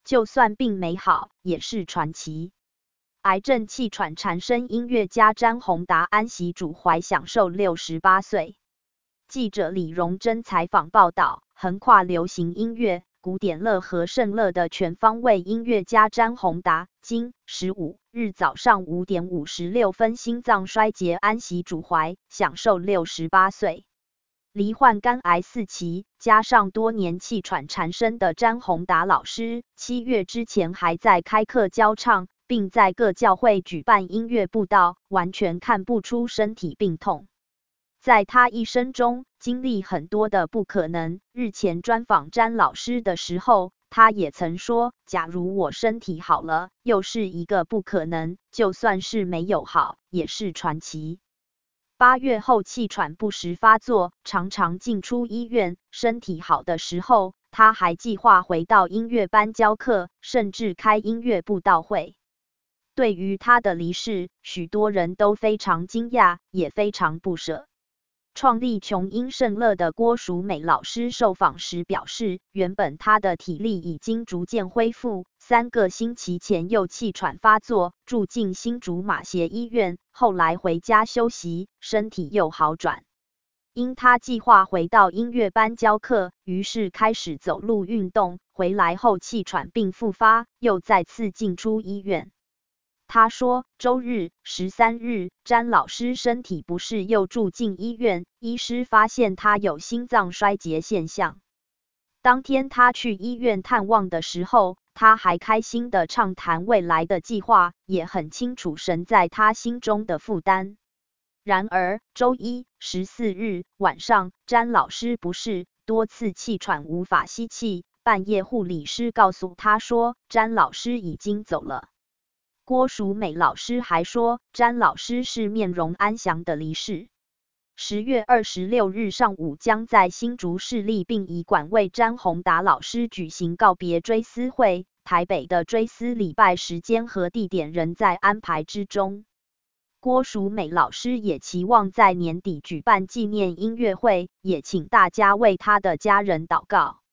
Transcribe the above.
就算并没好，也是传奇。癌症气喘缠身音乐家詹宏达安息主怀，享受68岁。记者李荣珍采访报道，横跨流行音乐、古典乐和圣乐的全方位音乐家詹宏达，今15日早上5点56分心脏衰竭安息主怀，享受68岁。罹患肝癌4期，加上多年气喘缠身的詹宏达老师，7月之前还在开课教唱，并在各教会举办音乐布道，完全看不出身体病痛。在他一生中，经历很多的不可能。日前专访詹老师的时候，他也曾说，假如我身体好了，又是一个不可能，就算是没有好，也是传奇。8月后气喘不时发作，常常进出医院，身体好的时候，他还计划回到音乐班教课，甚至开音乐布道会。对于他的离世，许多人都非常惊讶，也非常不舍。创立琼音圣乐的郭淑美老师受访时表示，原本她的体力已经逐渐恢复，3个星期前又气喘发作，住进新竹马偕医院，后来回家休息，身体又好转。因她计划回到音乐班教课，于是开始走路运动，回来后气喘并复发，又再次进出医院。他说，周日13日，詹老师身体不适又住进医院，医师发现他有心脏衰竭现象。当天他去医院探望的时候，他还开心地畅谈未来的计划，也很清楚神在他心中的负担。然而，周一14日晚上，詹老师不适，多次气喘无法吸气，半夜护理师告诉他说，詹老师已经走了。郭淑美老师还说，詹老师是面容安详的离世。10月26日上午将在新竹市立殡仪馆为詹宏达老师举行告别追思会，台北的追思礼拜时间和地点仍在安排之中。郭淑美老师也期望在年底举办纪念音乐会，也请大家为他的家人祷告。